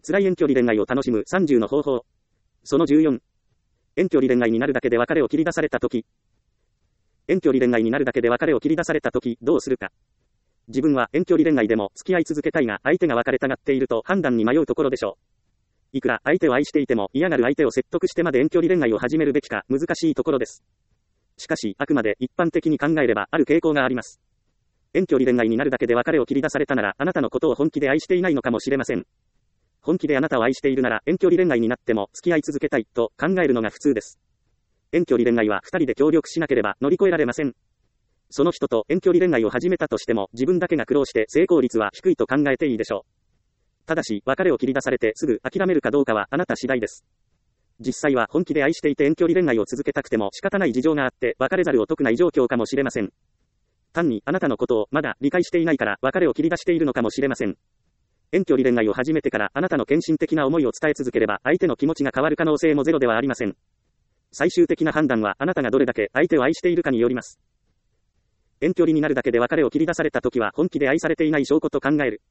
辛い遠距離恋愛を楽しむ30の方法。その14。遠距離恋愛になるだけで別れを切り出されたとき。遠距離恋愛になるだけで別れを切り出されたとき、どうするか。自分は遠距離恋愛でも付き合い続けたいが、相手が別れたがっていると判断に迷うところでしょう。いくら相手を愛していても、嫌がる相手を説得してまで遠距離恋愛を始めるべきか、難しいところです。しかし、あくまで一般的に考えれば、ある傾向があります。遠距離恋愛になるだけで別れを切り出されたなら、あなたのことを本気で愛していないのかもしれません。本気であなたを愛しているなら、遠距離恋愛になっても付き合い続けたいと考えるのが普通です。遠距離恋愛は2人で協力しなければ乗り越えられません。その人と遠距離恋愛を始めたとしても、自分だけが苦労して成功率は低いと考えていいでしょう。ただし、別れを切り出されてすぐ諦めるかどうかはあなた次第です。実際は本気で愛していて遠距離恋愛を続けたくても仕方ない事情があって別れざるを得ない状況かもしれません。単にあなたのことをまだ理解していないから別れを切り出しているのかもしれません。遠距離恋愛を始めてからあなたの献身的な思いを伝え続ければ相手の気持ちが変わる可能性もゼロではありません。最終的な判断はあなたがどれだけ相手を愛しているかによります。遠距離になるだけで別れを切り出されたときは本気で愛されていない証拠と考える。